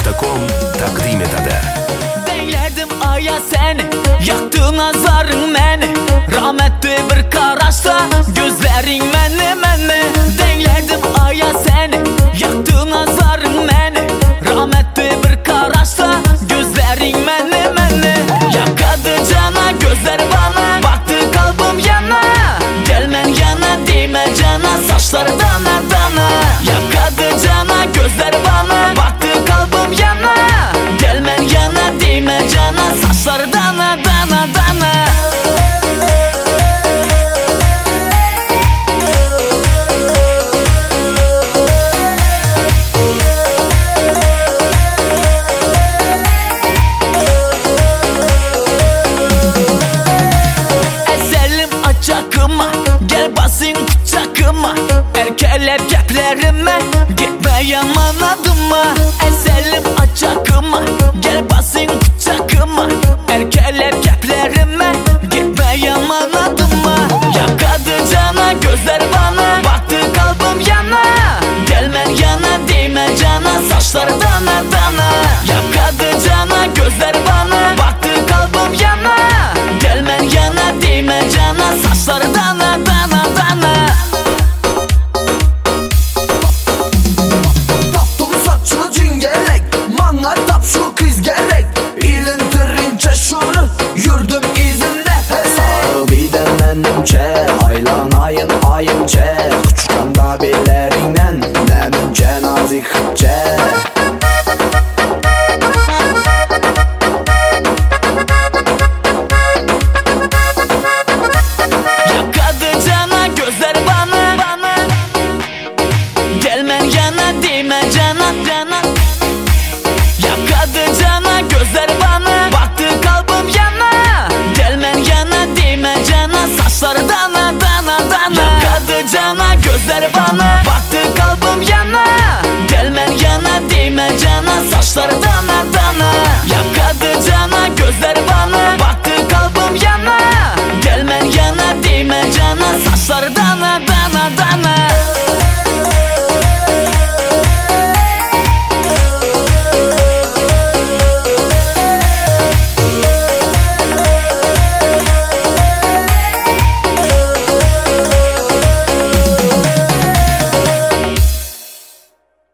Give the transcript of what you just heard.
Gmail.com taqdim etadi. Deylerdim aya seni, yaktı nazarın meni. Rahmetli bir karashda gözlerin meni. Deylerdim aya seni, yaktı nazarın meni. Rahmetli bir karashda gözlerin meni. Yakadı cana gözler bana, baktı kalbim yana. Gelmen yana deme cana, saçları dana. Yakadı cana gözler bana, baktı kalbim yana. Gelmen yana deme cana, saçları dana. Ezelim açakıma, gel basın kucakıma. Erkelep geplerime, gitme yaman adıma. Ezelim açakıma, gel basın kucakıma. Erkelep geplerime, gitme yaman adıma. Yakadı cana gözler bana, baktı kalbim yana. Gelmen yana deme cana, saçları dana. Yakadı cana gözler bana, baktı kalbim yana. Gelmen yana deme cana, saçları dana. Taptım saçını cingerek, bana tap şu kız gerek. İlintirince şunu, yürüdüm izinde. Sarı bir de menimce, aylanayın ayımce. Küçükanda bellerinden, nemince nazikçe. Yakadı cana gözler bana, gelmen yana deme cana. Yakadı cana gözler bana, baktı kalbim yana. Gelmen yana deme cana, saçları dana. Yakadı cana gözler bana, baktı kalbim yana. Gelmen yana deme cana, saçları dana. Yakadı cana gözler bana, baktı kalbim yana. Gelmen yana deme cana, saçları dana.